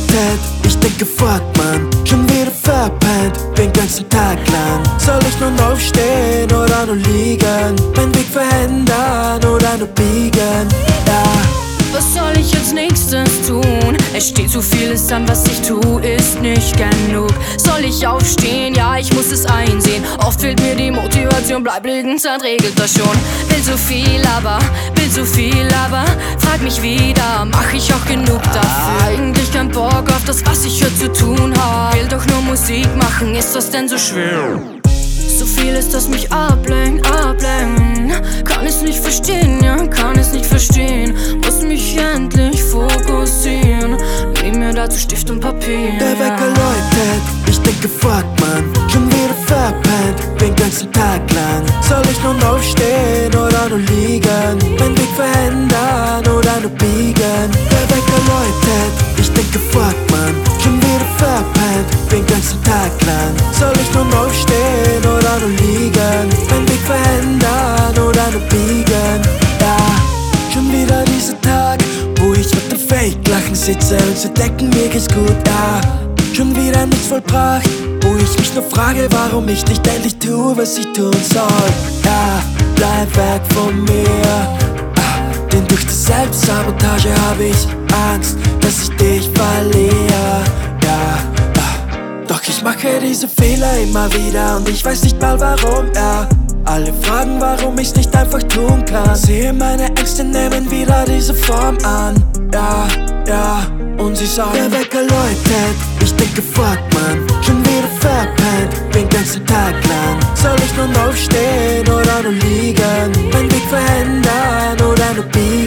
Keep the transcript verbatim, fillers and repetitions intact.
geläutet. Ich denke, fuck man, schon wieder verpennt, den ganzen Tag lang. Soll ich nun aufstehen oder nur liegen? Meinen Weg verändern oder nur biegen? Ja. Was soll ich als nächstes tun? Es steht so vieles an, was ich tu, ist nicht genug. Soll ich aufstehen? Ja, ich muss es einsehen. Oft fehlt mir die Motivation, bleib liegen, Zeit regelt das schon. Will so viel, aber, will so viel, aber frag mich wieder, mach ich auch genug dafür? Eigentlich kein Bock auf das, was ich hier zu tun hab. Will doch nur Musik machen, ist das denn so schwer? So viel ist, das mich ablenkt, ablenkt. Kann es nicht verstehen, ja, kann es nicht verstehen. Muss mich endlich fokussieren. Nimm mir dazu Stift und Papier. Der Wecker läutet, ich denke, fuck man, schon wieder verpennt, den ganzen Tag lang. Soll ich nun aufstehen oder nur liegen? Meinen Weg verändern oder nur biegen? Der Wecker läutet, ich denke, fuck man, schon wieder verpennt, den ganzen Tag lang. Soll ich nun aufstehen oder nur liegen? Meinen Weg verändern oder nur biegen? Ja, schon wieder dieser Tag, wo ich mit dem Fake-Lachen sitze und sie denken, mir geht's gut, ja. Schon wieder nichts vollbracht, wo ich mich nur frage, warum ich nicht endlich tue, was ich tun soll. Ja, bleib weg von mir, ah, denn durch die Selbstsabotage hab ich Angst, dass ich dich verliere. Ja, ah, doch ich mache diese Fehler immer wieder und ich weiß nicht mal warum, ja. Alle fragen, warum ich's nicht einfach tun kann. Sehe meine Ängste nehmen wieder diese Form an. Ja, ja, und sie sagen, der Wecker läutet. Ich denke, fuck man, schon wieder verpennt, den ganzen Tag lang. Soll ich nun aufstehen oder nur liegen? Meinen Weg verändern oder nur biegen?